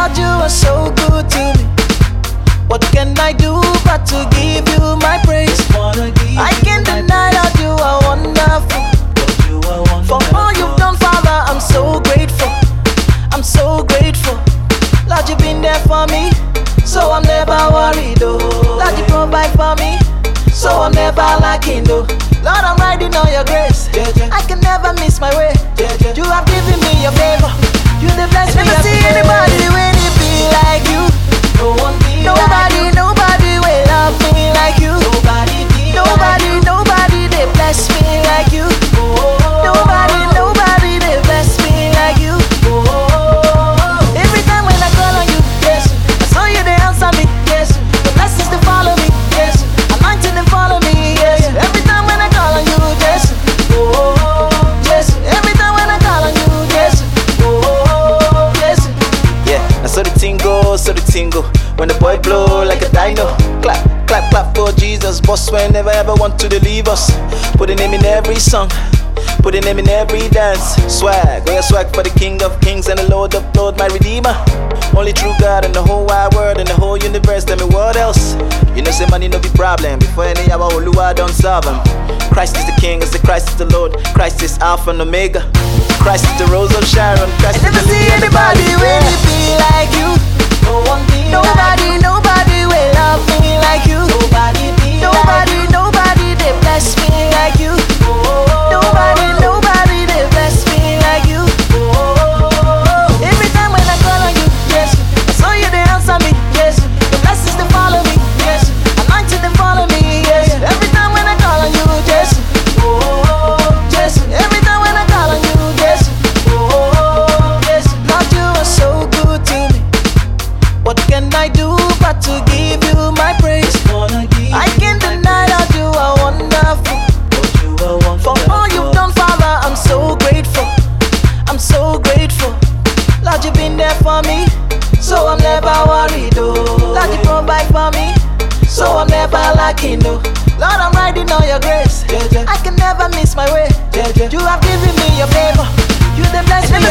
Lord, you are so good to me. What can I do but to give you my praise? I can't deny that you are wonderful. For all you've done, Father, I'm so grateful. I'm so grateful. Lord, you've been there for me, so I'm never worried, oh. Lord, you provide for me, so I'm never lacking, though. Lord, I'm riding on your grace. I can never miss my way. You have given me your favor. You the blessed me. Never see anybody when it be like you. No one be nobody, like nobody will love me like you. Nobody be nobody, like nobody they bless me like you. Nobody, nobody they bless me like you. Every time when I call on you, yes, I saw you they answer me, yes. The blessings they follow me, yes. Anointing they follow me, yes. Every time when I call on you, yes. Yes. Every time when I call on you, yes. Yes. Yeah, now so the thing goes, so the thing go. When the boy blow like a dino, clap, clap, clap for Jesus. Boss will never ever want to leave us. Put a name in every song, put a name in every dance. Swag, we are swag for the King of Kings and the Lord of Lords, my Redeemer. Only true God in the whole wide world and the whole universe. Tell me what else? You know say money no be problem. Before any hour Oluwa don't solve them. Christ is the King, I say Christ is the Lord. Christ is Alpha and Omega. Christ is the Rose of Sharon. Christ I never see anybody when it be like you. No one be nobody, like nobody will love me like you. Nobody be nobody, like nobody they bless me like you. Nobody, nobody they bless me like you. Every time when I call on you, yes, I saw you they answer me, yes. The blessings they follow me, yes. Anointing they follow me, yes. Every time when I call on you, yes. Yes. Every time when I call on you, yes. Yes. Lord, you are so good to me. What can I do but to give you my praise? I can't deny that you are wonderful. For all you've done, Father, I'm so grateful. I'm so grateful. Lord, you've been there for me, so I'm never worried, oh. Lord, you provide for me, so I'm never lacking, oh. Lord, I'm riding on your grace. I can never miss my way. You have given me your favor. You the blessed me.